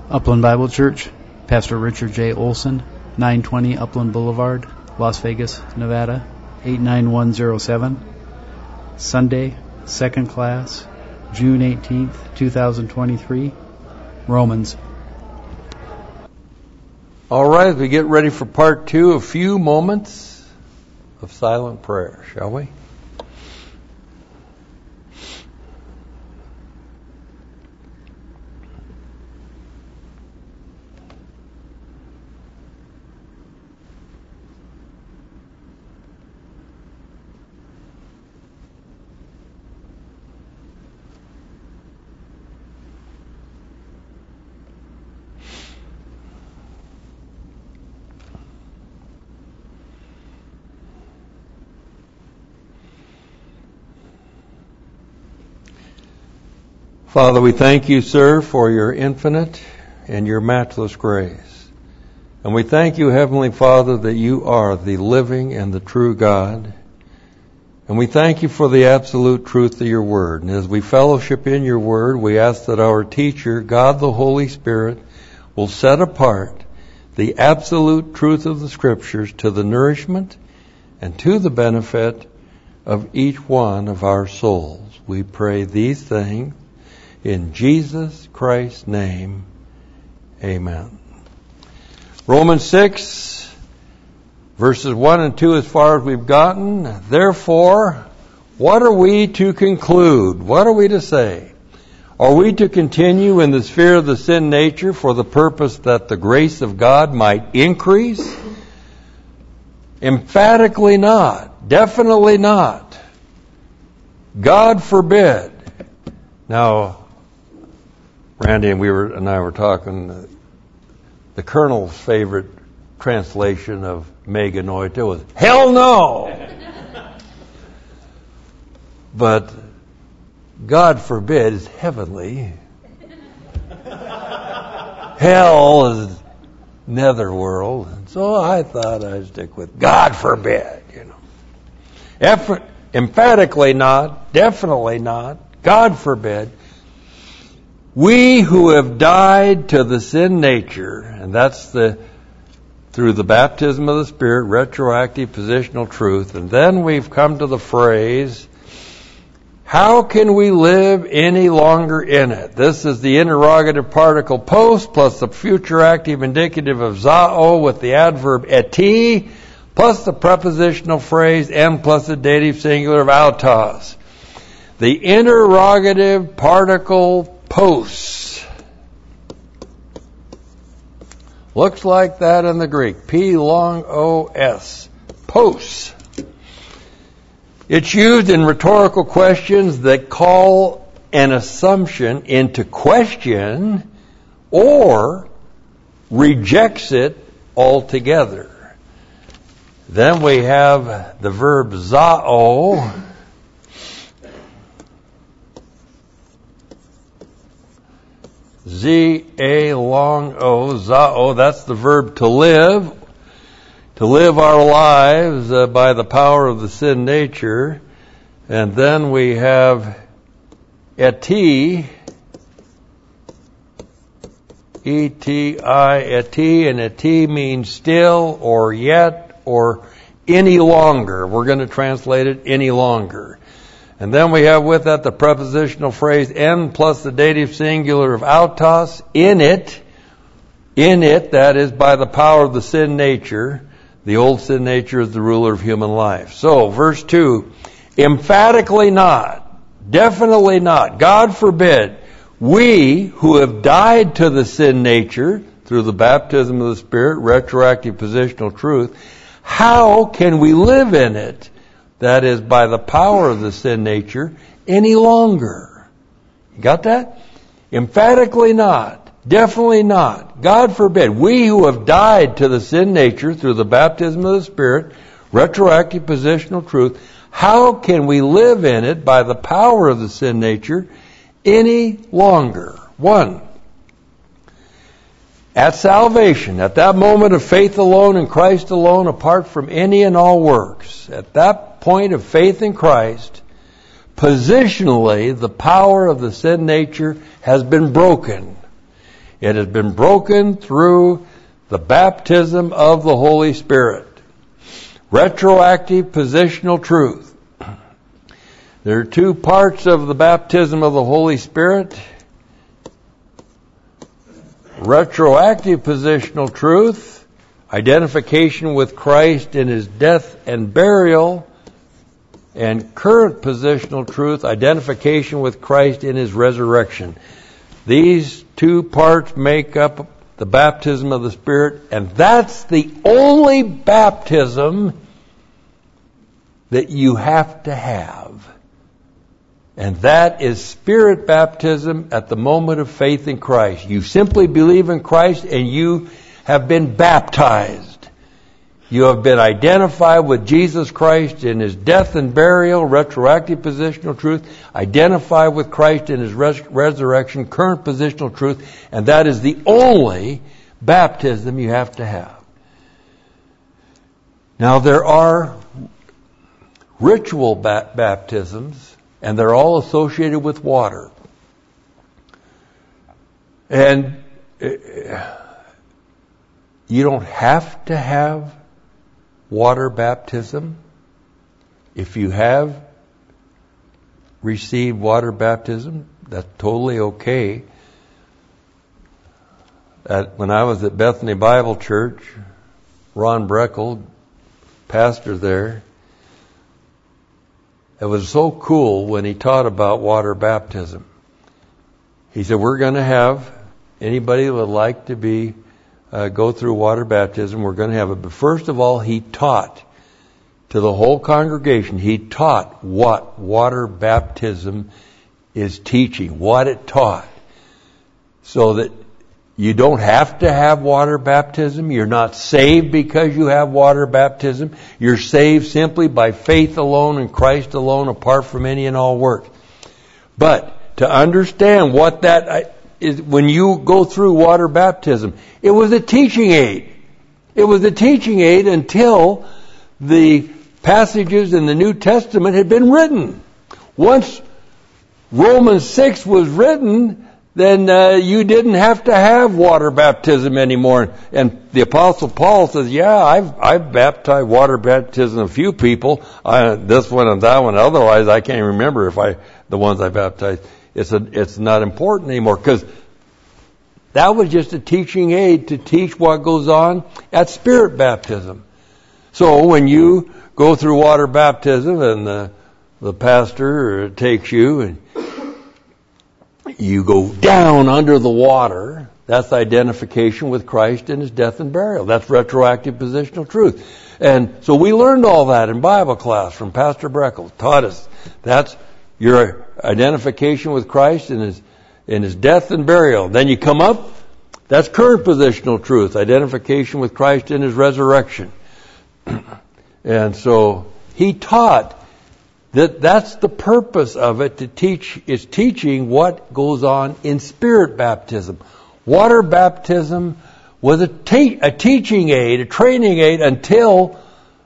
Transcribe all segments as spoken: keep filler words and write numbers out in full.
Upland Bible Church, Pastor Richard J. Olson, nine twenty Upland Boulevard, Las Vegas, Nevada, eight nine one zero seven. Sunday, second class, June eighteenth, twenty twenty-three. Romans. All right, as we get ready for part two, a few moments of silent prayer, shall we? Father, we thank you, sir, for your infinite and your matchless grace. And we thank you, Heavenly Father, that you are the living and the true God. And we thank you for the absolute truth of your word. And as we fellowship in your word, we ask that our teacher, God the Holy Spirit, will set apart the absolute truth of the Scriptures to the nourishment and to the benefit of each one of our souls. We pray these things in Jesus Christ's name, amen. Romans six, verses one and two as far as we've gotten. Therefore, what are we to conclude? What are we to say? Are we to continue in the sphere of the sin nature for the purpose that the grace of God might increase? Emphatically not. Definitely not. God forbid. Now, Randy and we were and I were talking. Uh, the Colonel's favorite translation of Mega Noita was "Hell no," but God forbid is heavenly. Hell is netherworld, and so I thought I'd stick with God forbid. You know, Effort, emphatically not, definitely not. God forbid. We who have died to the sin nature, and that's the through the baptism of the Spirit, retroactive positional truth, and then we've come to the phrase, how can we live any longer in it? This is the interrogative particle post plus the future active indicative of zao with the adverb eti plus the prepositional phrase en plus the dative singular of autos. The interrogative particle post looks like that in the Greek. P long O S. Post. It's used in rhetorical questions that call an assumption into question or rejects it altogether. Then we have the verb zao. Z-A long O, zao, that's the verb to live. To live our lives uh, by the power of the sin nature. And then we have eti, E T I, eti, and eti means still or yet or any longer. We're going to translate it any longer. And then we have with that the prepositional phrase en plus the dative singular of autos, in it, in it, that is by the power of the sin nature. The old sin nature is the ruler of human life. So, verse two, emphatically not, definitely not, God forbid, we who have died to the sin nature through the baptism of the Spirit, retroactive positional truth, how can we live in it? That is, by the power of the sin nature, any longer. You got that? Emphatically not. Definitely not. God forbid. We who have died to the sin nature through the baptism of the Spirit, retroactive positional truth, how can we live in it by the power of the sin nature any longer? One, at salvation, at that moment of faith alone in Christ alone, apart from any and all works, at that point of faith in Christ, positionally, the power of the sin nature has been broken. It has been broken through the baptism of the Holy Spirit. Retroactive positional truth. There are two parts of the baptism of the Holy Spirit. Retroactive positional truth, identification with Christ in His death and burial, and current positional truth, identification with Christ in His resurrection. These two parts make up the baptism of the Spirit, and that's the only baptism that you have to have. And that is Spirit baptism at the moment of faith in Christ. You simply believe in Christ and you have been baptized. You have been identified with Jesus Christ in His death and burial, retroactive positional truth, identified with Christ in His res- resurrection, current positional truth, and that is the only baptism you have to have. Now there are ritual ba- baptisms, and they're all associated with water. And you don't have to have water baptism. If you have received water baptism, that's totally okay. At, when I was at Bethany Bible Church, Ron Breckel, pastor there, it was so cool when he taught about water baptism. He said, we're going to have anybody that would like to be Uh, go through water baptism, we're going to have it. But first of all, he taught to the whole congregation, he taught what water baptism is teaching, what it taught. So that you don't have to have water baptism. You're not saved because you have water baptism. You're saved simply by faith alone in Christ alone, apart from any and all works. But to understand what that is, when you go through water baptism, it was a teaching aid. It was a teaching aid until the passages in the New Testament had been written. Once Romans six was written, then uh, you didn't have to have water baptism anymore. And the Apostle Paul says, yeah, I've, I've baptized water baptism a few people, I, this one and that one. Otherwise, I can't remember if I the ones I baptized. It's a, it's not important anymore, because that was just a teaching aid to teach what goes on at Spirit baptism. So when you go through water baptism and the, the pastor takes you and you go down under the water, that's identification with Christ in His death and burial. That's retroactive positional truth. And so we learned all that in Bible class from Pastor Breckel. Taught us that's your identification with Christ in His in His death and burial. Then you come up, that's current positional truth, identification with Christ in His resurrection. And so he taught that that's the purpose of it, to teach, is teaching what goes on in Spirit baptism. Water baptism was a, te- a teaching aid, a training aid, until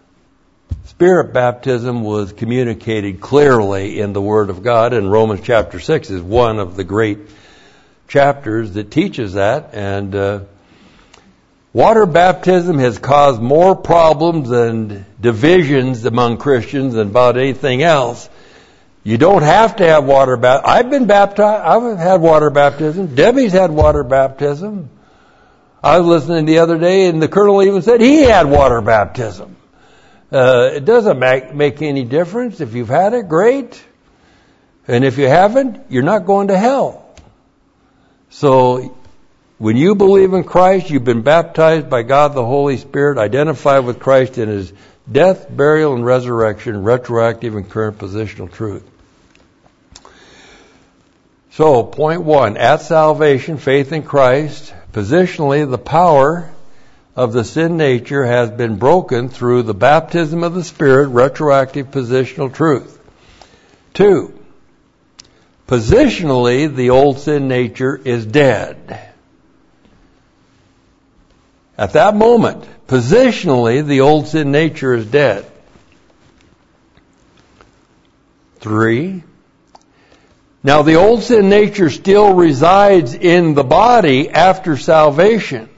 Spirit baptism was communicated clearly in the Word of God, and Romans chapter six is one of the great chapters that teaches that. And uh, water baptism has caused more problems and divisions among Christians than about anything else. You don't have to have water baptism. I've been baptized. I've had water baptism. Debbie's had water baptism. I was listening the other day, and the colonel even said he had water baptism. Uh, it doesn't make, make any difference. If you've had it, great. And if you haven't, you're not going to hell. So when you believe in Christ, you've been baptized by God the Holy Spirit, identified with Christ in His death, burial, and resurrection, retroactive and current positional truth. So, point one, at salvation, faith in Christ, positionally, the power of the sin nature has been broken through the baptism of the Spirit, retroactive positional truth. Two, positionally, the old sin nature is dead. At that moment, positionally, the old sin nature is dead. Three, Now, the old sin nature still resides in the body after salvation.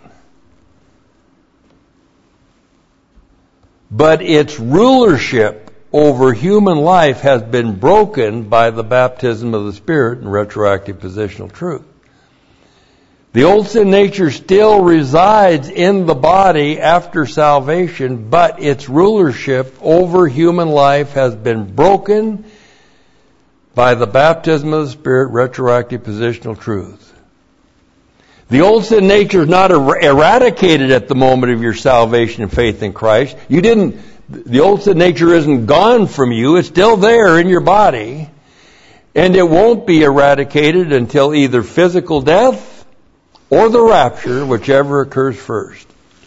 But its rulership over human life has been broken by the baptism of the Spirit and retroactive positional truth. The old sin nature still resides in the body after salvation, but its rulership over human life has been broken by the baptism of the Spirit, retroactive positional truth. The old sin nature is not er- eradicated at the moment of your salvation and faith in Christ. You didn't, the old sin nature isn't gone from you. It's still there in your body. And it won't be eradicated until either physical death or the rapture, whichever occurs first.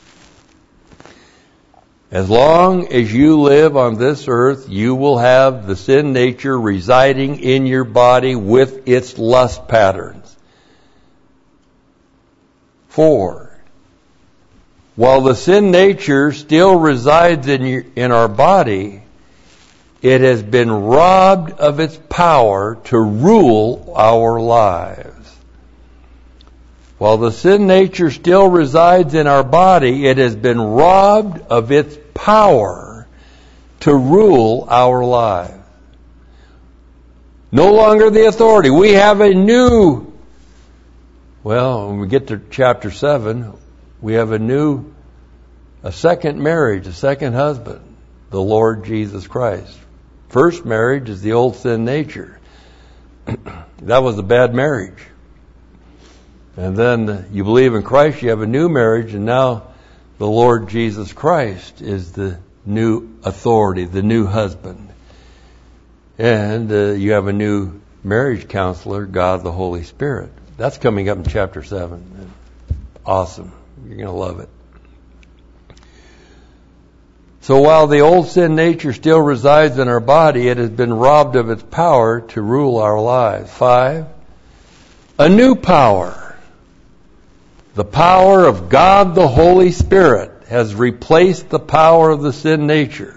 As long as you live on this earth, you will have the sin nature residing in your body with its lust patterns. Four, while the sin nature still resides in your, in our body, it has been robbed of its power to rule our lives. While the sin nature still resides in our body, it has been robbed of its power to rule our lives. No longer the authority. We have a new, well, when we get to chapter seven, we have a new, a second marriage, a second husband, the Lord Jesus Christ. First marriage is the old sin nature. That was a bad marriage. And then you believe in Christ, you have a new marriage, and now the Lord Jesus Christ is the new authority, the new husband. And uh, you have a new marriage counselor, God the Holy Spirit. That's coming up in chapter seven. Awesome. You're going to love it. So while the old sin nature still resides in our body, it has been robbed of its power to rule our lives. Five, a new power. The power of God the Holy Spirit has replaced the power of the sin nature.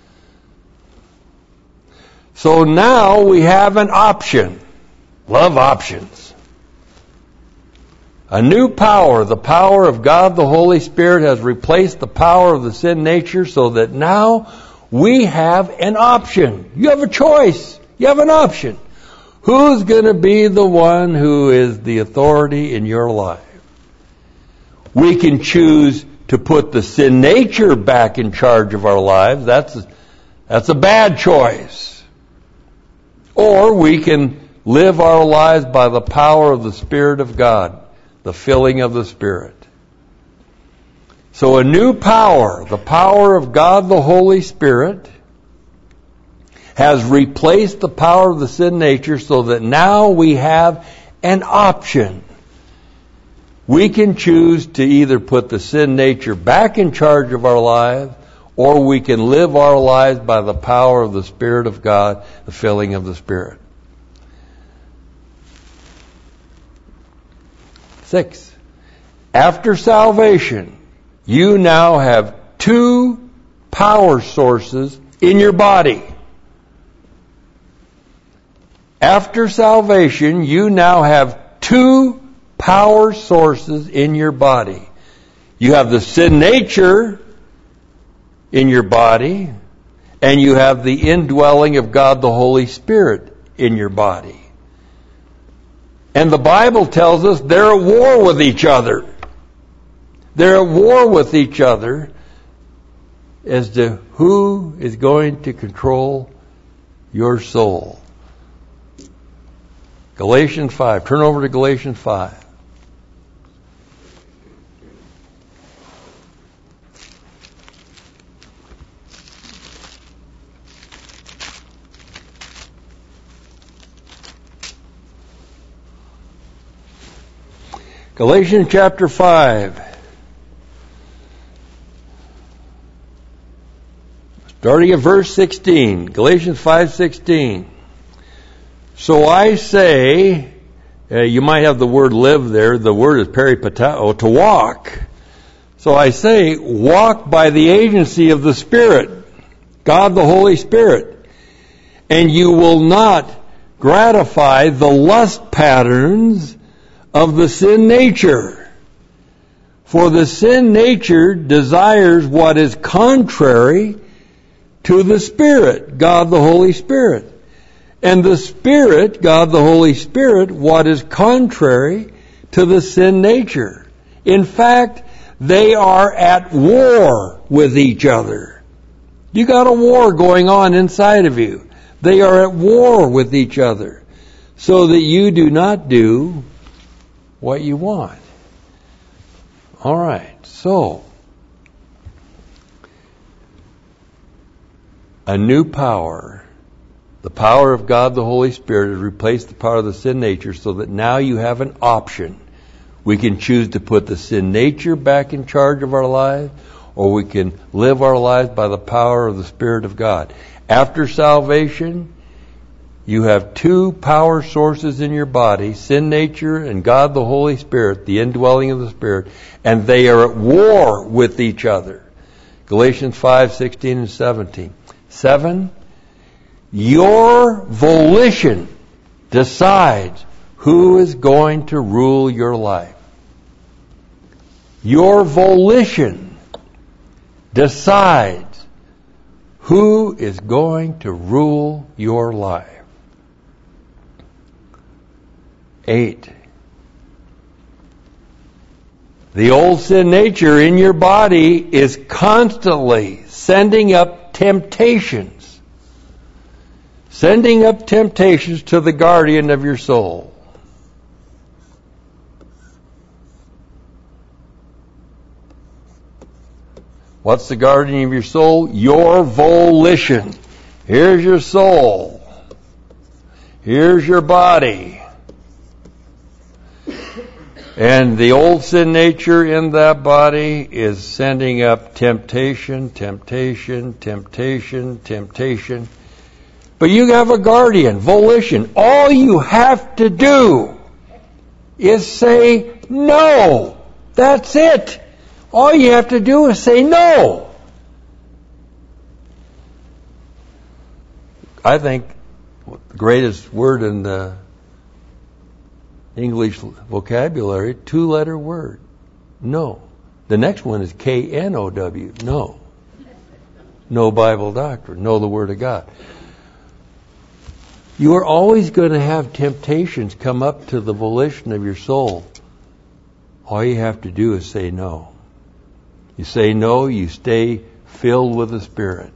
So now we have an option. Love options. A new power, the power of God the Holy Spirit, has replaced the power of the sin nature, so that now we have an option. You have a choice. You have an option. Who's going to be the one who is the authority in your life? We can choose to put the sin nature back in charge of our lives. That's a, that's a bad choice. Or we can live our lives by the power of the Spirit of God, the filling of the Spirit. So a new power, the power of God the Holy Spirit, has replaced the power of the sin nature, so that now we have an option. We can choose to either put the sin nature back in charge of our lives, or we can live our lives by the power of the Spirit of God, the filling of the Spirit. Six, after salvation, you now have two power sources in your body. After salvation, you now have two power sources in your body. You have the sin nature in your body, and you have the indwelling of God the Holy Spirit in your body. And the Bible tells us they're at war with each other. They're at war with each other as to who is going to control your soul. Galatians five. Turn over to Galatians five. Galatians chapter five. Starting at verse sixteen. Galatians five sixteen. So I say, uh, you might have the word live there. The word is peripatao, to walk. So I say, walk by the agency of the Spirit, God the Holy Spirit, and you will not gratify the lust patterns of the sin nature. For the sin nature desires what is contrary to the Spirit, God the Holy Spirit. And the Spirit, God the Holy Spirit, what is contrary to the sin nature. In fact, they are at war with each other. You got a war going on inside of you. They are at war with each other, so that you do not do what you want. All right, so a new power, the power of God the Holy Spirit, has replaced the power of the sin nature, so that now you have an option. We can choose to put the sin nature back in charge of our lives, or we can live our lives by the power of the Spirit of God. After salvation, you have two power sources in your body, sin nature and God the Holy Spirit, the indwelling of the Spirit, and they are at war with each other. Galatians five, sixteen and seventeen. Seven, your volition decides who is going to rule your life. Your volition decides who is going to rule your life. Eight. The old sin nature in your body is constantly sending up temptations. Sending up temptations to the guardian of your soul. What's the guardian of your soul? Your volition. Here's your soul. Here's your body. And the old sin nature in that body is sending up temptation, temptation, temptation, temptation. But you have a guardian, volition. All you have to do is say no. That's it. All you have to do is say no. I think the greatest word in the English vocabulary, two-letter word, no. The next one is K N O W, no. No Bible doctrine, know the Word of God. You are always going to have temptations come up to the volition of your soul. All you have to do is say no. You say no, you stay filled with the Spirit.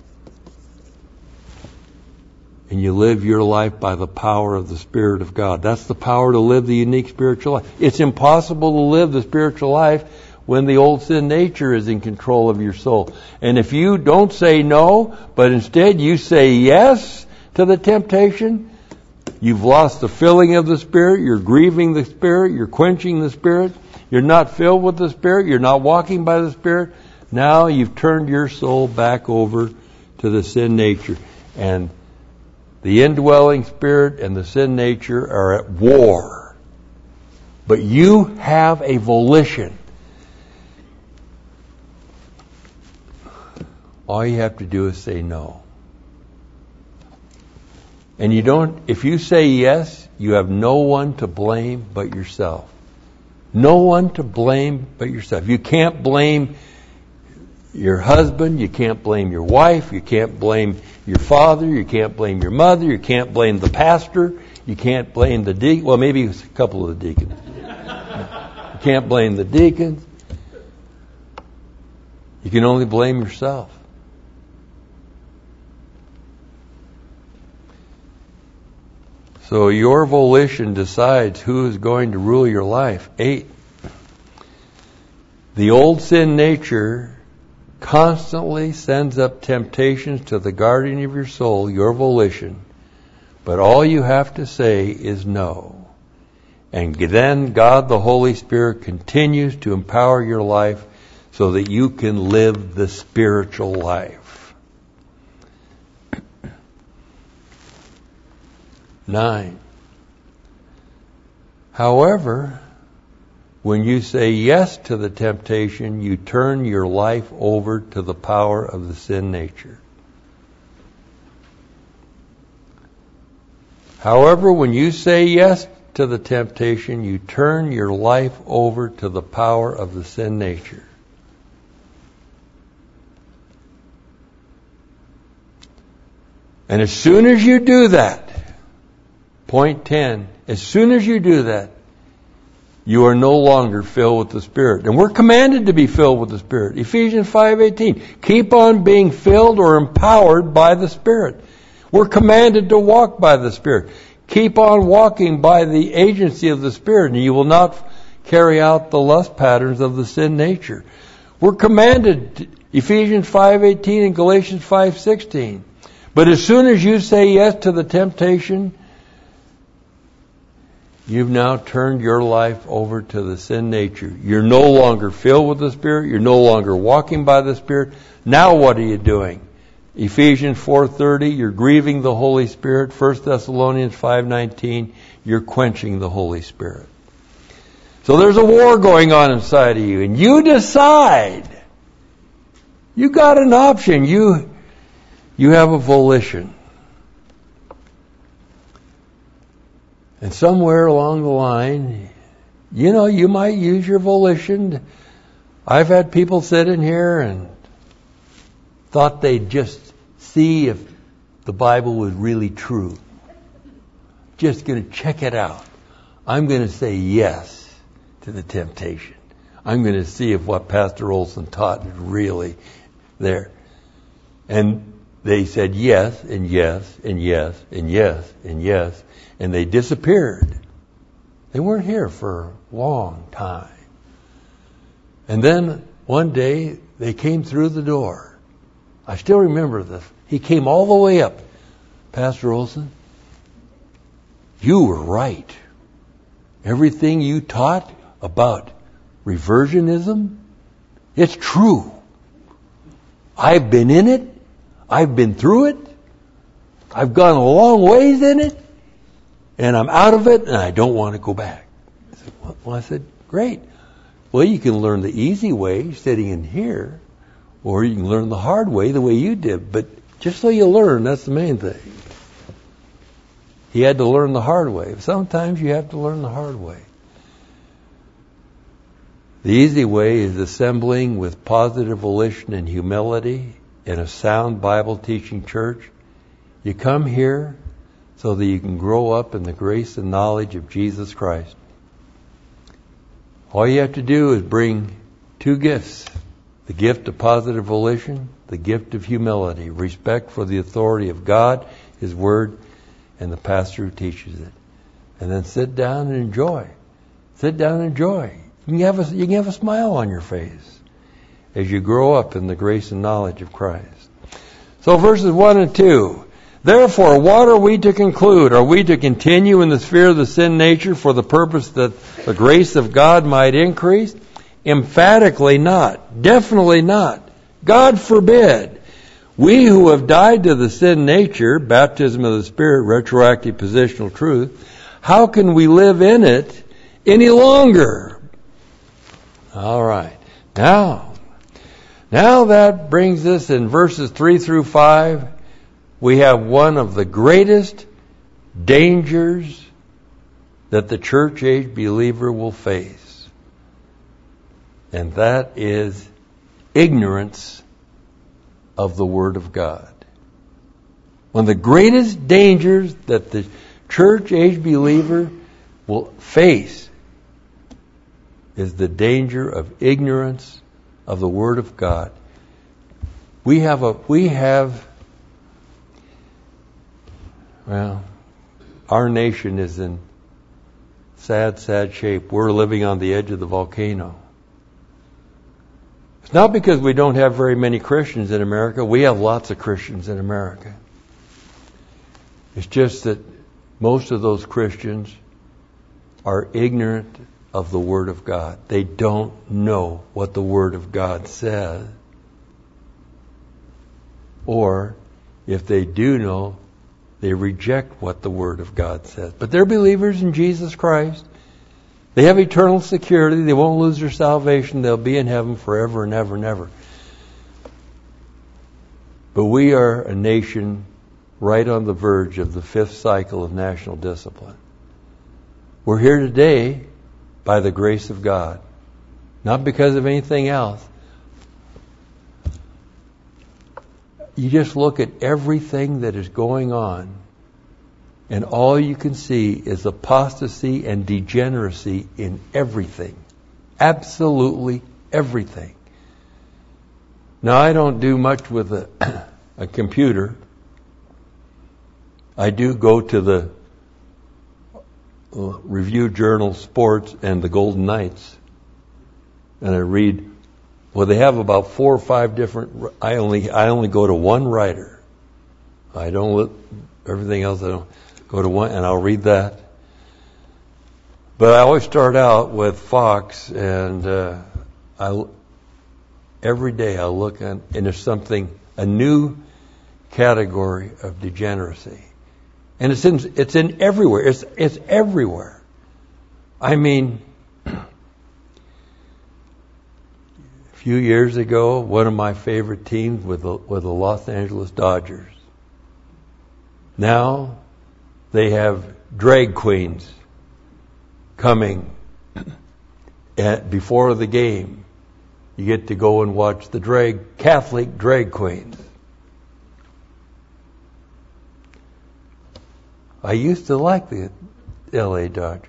And you live your life by the power of the Spirit of God. That's the power to live the unique spiritual life. It's impossible to live the spiritual life when the old sin nature is in control of your soul. And if you don't say no, but instead you say yes to the temptation, you've lost the filling of the Spirit, you're grieving the Spirit, you're quenching the Spirit, you're not filled with the Spirit, you're not walking by the Spirit. Now you've turned your soul back over to the sin nature. And the indwelling Spirit and the sin nature are at war. But you have a volition. All you have to do is say no. And you don't, if you say yes, you have no one to blame but yourself. No one to blame but yourself. You can't blame your husband, you can't blame your wife, you can't blame your father, you can't blame your mother, you can't blame the pastor, you can't blame the deacon, well maybe a couple of the deacons. You can't blame the deacons. You can only blame yourself. So your volition decides who is going to rule your life. Eight. The old sin nature constantly sends up temptations to the guardian of your soul, your volition, but all you have to say is no. And then God the Holy Spirit continues to empower your life so that you can live the spiritual life. Nine. However, when you say yes to the temptation, you turn your life over to the power of the sin nature. However, when you say yes to the temptation, you turn your life over to the power of the sin nature. And as soon as you do that, point ten, as soon as you do that, you are no longer filled with the Spirit. And we're commanded to be filled with the Spirit. Ephesians five eighteen. Keep on being filled or empowered by the Spirit. We're commanded to walk by the Spirit. Keep on walking by the agency of the Spirit, and you will not carry out the lust patterns of the sin nature. We're commanded, to, Ephesians five eighteen and Galatians five sixteen. But as soon as you say yes to the temptation, you've now turned your life over to the sin nature. You're no longer filled with the Spirit. You're no longer walking by the Spirit. Now what are you doing? Ephesians four thirty, you're grieving the Holy Spirit. First Thessalonians five nineteen, you're quenching the Holy Spirit. So there's a war going on inside of you, and you decide. You got an option. You, you have a volition. And somewhere along the line, you know, you might use your volition. I've had people sit in here and thought they'd just see if the Bible was really true. Just going to check it out. I'm going to say yes to the temptation. I'm going to see if what Pastor Olson taught is really there. And they said yes, and yes, and yes, and yes, and yes, and they disappeared. They weren't here for a long time. And then one day they came through the door. I still remember this. He came all the way up. Pastor Olson, you were right. Everything you taught about reversionism, it's true. I've been in it. I've been through it. I've gone a long ways in it. And I'm out of it, and I don't want to go back. I said, well, I said, great. Well, you can learn the easy way sitting in here, or you can learn the hard way the way you did. But just so you learn, that's the main thing. He had to learn the hard way. Sometimes you have to learn the hard way. The easy way is assembling with positive volition and humility in a sound Bible teaching church. You come here so that you can grow up in the grace and knowledge of Jesus Christ. All you have to do is bring two gifts. The gift of positive volition, the gift of humility, respect for the authority of God, His Word, and the pastor who teaches it. And then sit down and enjoy. Sit down and enjoy. You can have a, you can have a smile on your face as you grow up in the grace and knowledge of Christ. So verses one and two. Therefore, what are we to conclude? Are we to continue in the sphere of the sin nature for the purpose that the grace of God might increase? Emphatically not. Definitely not. God forbid. We who have died to the sin nature, baptism of the Spirit, retroactive positional truth, how can we live in it any longer? All right. Now, now that brings us in verses three through five, we have one of the greatest dangers that the church age believer will face. And that is ignorance of the Word of God. One of the greatest dangers that the church age believer will face is the danger of ignorance of the Word of God. We have a, we have, well, our nation is in sad, sad shape. We're living on the edge of the volcano. It's not because we don't have very many Christians in America. We have lots of Christians in America. It's just that most of those Christians are ignorant of the Word of God. They don't know what the Word of God says. Or, if they do know, they reject what the Word of God says. But they're believers in Jesus Christ. They have eternal security. They won't lose their salvation. They'll be in heaven forever and ever and ever. But we are a nation right on the verge of the fifth cycle of national discipline. We're here today by the grace of God, not because of anything else. You just look at everything that is going on, and all you can see is apostasy and degeneracy in everything. Absolutely everything. Now, I don't do much with a, a computer. I do go to the Review Journal Sports and the Golden Knights, and I read. Well, they have about four or five different. I only I only go to one writer. I don't look everything else. I don't go to one, and I'll read that. But I always start out with Fox, and uh, I every day I look at, and there's something, a new category of degeneracy, and it's in it's in everywhere. It's it's everywhere. I mean. A few years ago, one of my favorite teams was the, was the Los Angeles Dodgers. Now, they have drag queens coming at, before the game. You get to go and watch the drag Catholic drag queens. I used to like the L A Dodgers.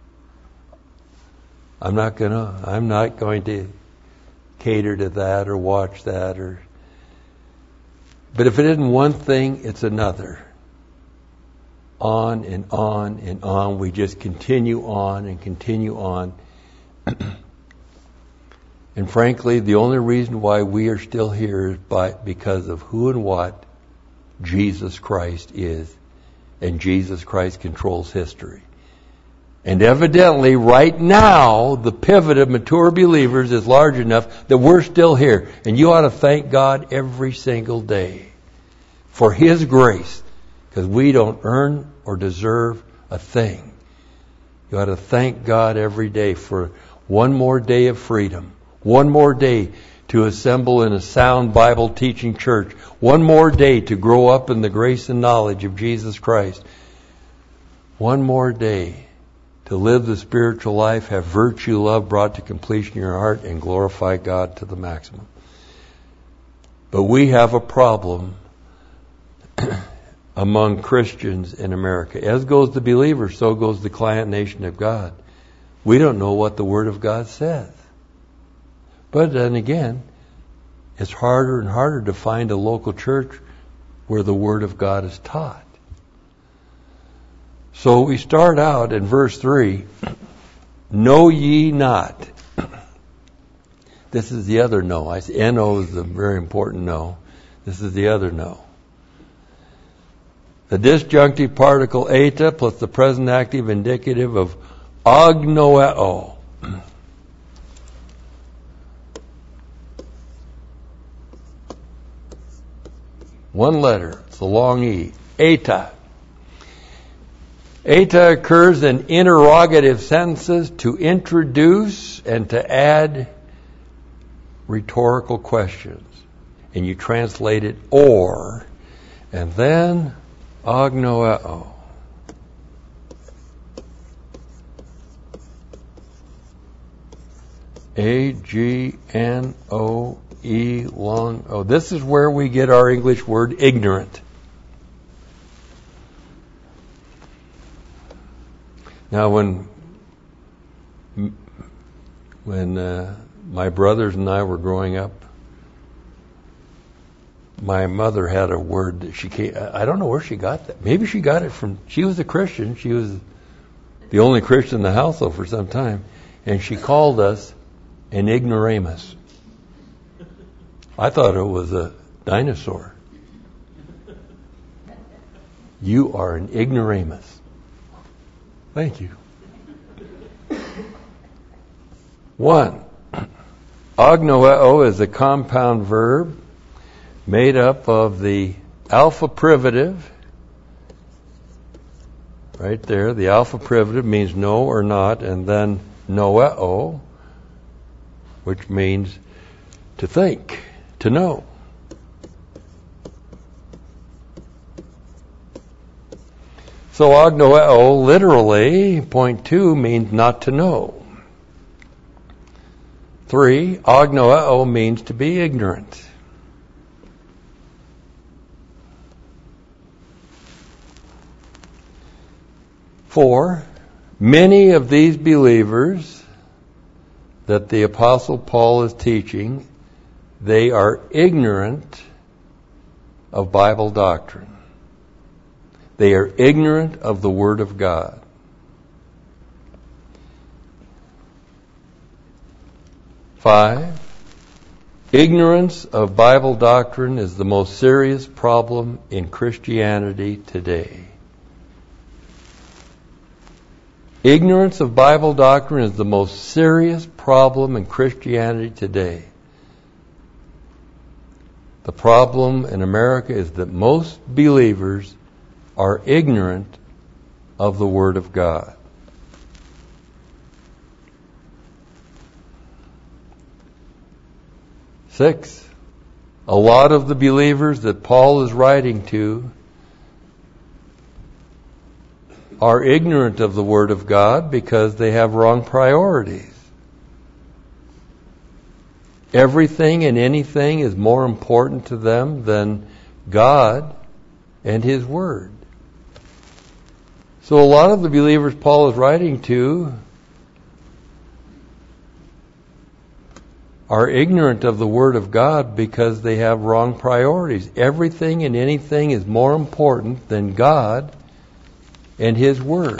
I'm not gonna. I'm not going to cater to that or watch that, or. But if it isn't one thing, it's another. On and on and on. We just continue on and continue on. And frankly, the only reason why we are still here is by, because of who and what Jesus Christ is. And Jesus Christ controls history. And evidently, right now, the pivot of mature believers is large enough that we're still here. And you ought to thank God every single day for His grace, because we don't earn or deserve a thing. You ought to thank God every day for one more day of freedom, one more day to assemble in a sound Bible teaching church, one more day to grow up in the grace and knowledge of Jesus Christ, one more day to live the spiritual life, have virtue, love brought to completion in your heart, and glorify God to the maximum. But we have a problem among Christians in America. As goes the believer, so goes the client nation of God. We don't know what the Word of God says. But then again, it's harder and harder to find a local church where the Word of God is taught. So we start out in verse three, know ye not. This is the other no. I say N O is the very important no. This is the other no. The disjunctive particle eta plus the present active indicative of agnoeo. One letter. It's a long E. Eta. Eta occurs in interrogative sentences to introduce and to add rhetorical questions. And you translate it or, and then agnoeo. A G N O E long O. This is where we get our English word ignorant. Now, when when uh, my brothers and I were growing up, my mother had a word that she came, I don't know where she got that. Maybe she got it from, she was a Christian. She was the only Christian in the household for some time. And she called us an ignoramus. I thought it was a dinosaur. You are an ignoramus. Thank you. One, agnoeo is a compound verb made up of the alpha privative, right there. The alpha privative means no or not, and then noeo, which means to think, to know. So agnoeo, literally, point two, means not to know. Three, agnoeo means to be ignorant. Four, many of these believers that the Apostle Paul is teaching, they are ignorant of Bible doctrine. They are ignorant of the Word of God. Five, ignorance of Bible doctrine is the most serious problem in Christianity today. Ignorance of Bible doctrine is the most serious problem in Christianity today. The problem in America is that most believers are ignorant of the Word of God. Six, a lot of the believers that Paul is writing to are ignorant of the Word of God because they have wrong priorities. Everything and anything is more important to them than God and His Word. So a lot of the believers Paul is writing to are ignorant of the Word of God because they have wrong priorities. Everything and anything is more important than God and His Word.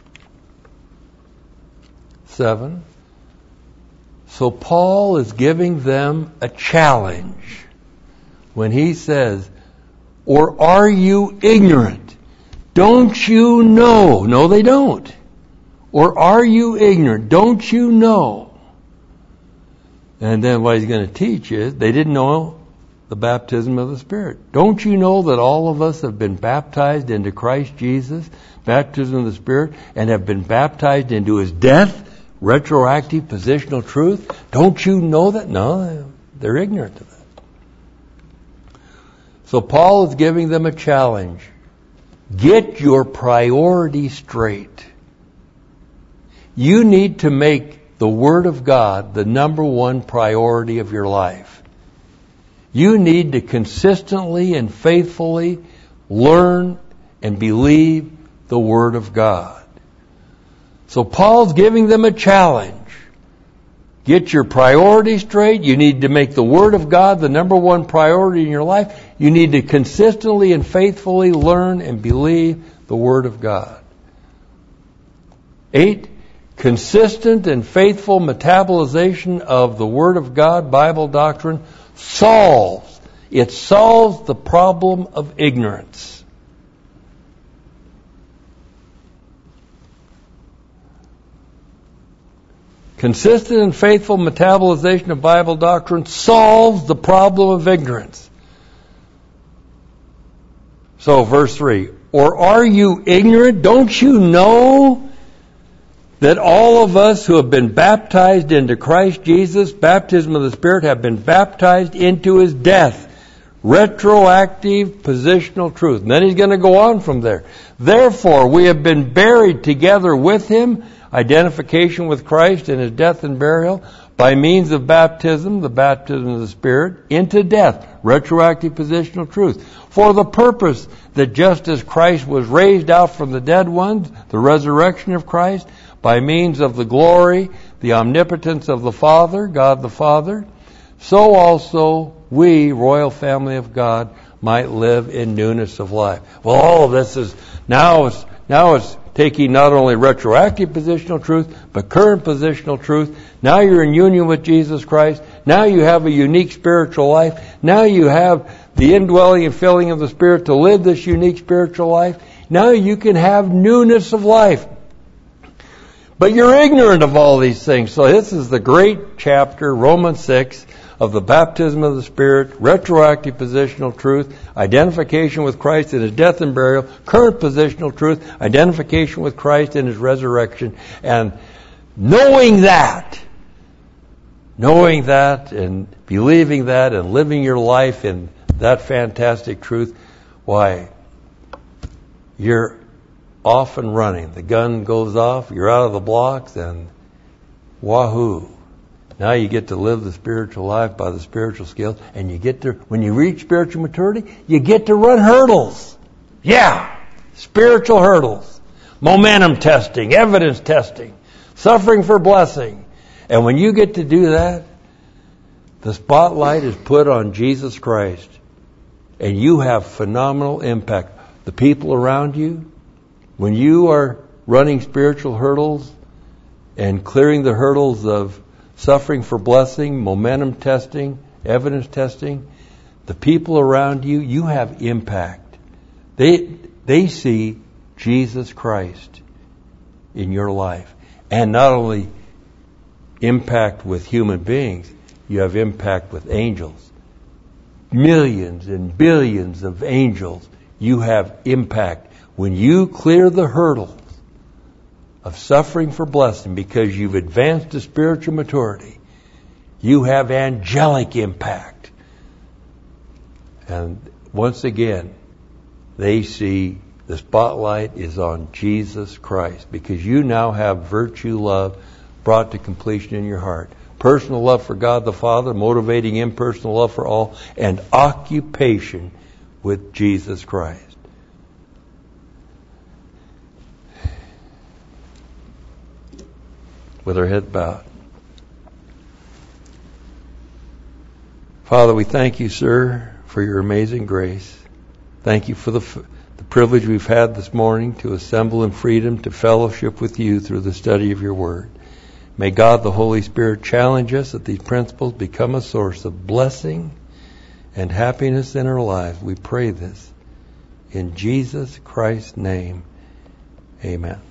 Seven. So Paul is giving them a challenge when he says, or are you ignorant? Don't you know? No, they don't. Or are you ignorant? Don't you know? And then what he's going to teach is, they didn't know the baptism of the Spirit. Don't you know that all of us have been baptized into Christ Jesus, baptism of the Spirit, and have been baptized into His death, retroactive positional truth? Don't you know that? No, they're ignorant of that. So Paul is giving them a challenge. Get your priorities straight. You need to make the Word of God the number one priority of your life. You need to consistently and faithfully learn and believe the Word of God. So Paul's giving them a challenge. Get your priorities straight. You need to make the Word of God the number one priority in your life. You need to consistently and faithfully learn and believe the Word of God. Eight, consistent and faithful metabolization of the Word of God, Bible doctrine, solves. It solves the problem of ignorance. Consistent and faithful metabolization of Bible doctrine solves the problem of ignorance. So, verse three, or are you ignorant? Don't you know that all of us who have been baptized into Christ Jesus, baptism of the Spirit, have been baptized into His death? Retroactive positional truth. And then he's going to go on from there. Therefore, we have been buried together with Him, identification with Christ in His death and burial, by means of baptism, the baptism of the Spirit, into death, retroactive positional truth, for the purpose that just as Christ was raised out from the dead ones, the resurrection of Christ, by means of the glory, the omnipotence of the Father, God the Father, so also we, royal family of God, might live in newness of life. Well, all of this is, now it's, now it's taking not only retroactive positional truth, but current positional truth. Now you're in union with Jesus Christ. Now you have a unique spiritual life. Now you have the indwelling and filling of the Spirit to live this unique spiritual life. Now you can have newness of life. But you're ignorant of all these things. So this is the great chapter, Romans six, of the baptism of the Spirit, retroactive positional truth, identification with Christ in His death and burial, current positional truth, identification with Christ in His resurrection. And knowing that, knowing that and believing that and living your life in that fantastic truth, why, you're off and running. The gun goes off, you're out of the blocks, and wahoo. Now you get to live the spiritual life by the spiritual skills, and you get to, when you reach spiritual maturity, you get to run hurdles. Yeah, spiritual hurdles. Momentum testing, evidence testing, suffering for blessing. And when you get to do that, the spotlight is put on Jesus Christ, and you have phenomenal impact. The people around you, when you are running spiritual hurdles and clearing the hurdles of suffering for blessing, momentum testing, evidence testing, the people around you, you have impact. They, they see Jesus Christ in your life. And not only impact with human beings, you have impact with angels. Millions and billions of angels, you have impact. When you clear the hurdles of suffering for blessing because you've advanced to spiritual maturity, you have angelic impact. And once again, they see the spotlight is on Jesus Christ because you now have virtue love brought to completion in your heart. Personal love for God the Father, motivating impersonal love for all, and occupation with Jesus Christ. With our head bowed. Father, we thank you, sir, for your amazing grace. Thank you for the, f- the privilege we've had this morning to assemble in freedom to fellowship with you through the study of your word. May God the Holy Spirit challenge us that these principles become a source of blessing and happiness in our lives. We pray this in Jesus Christ's name. Amen.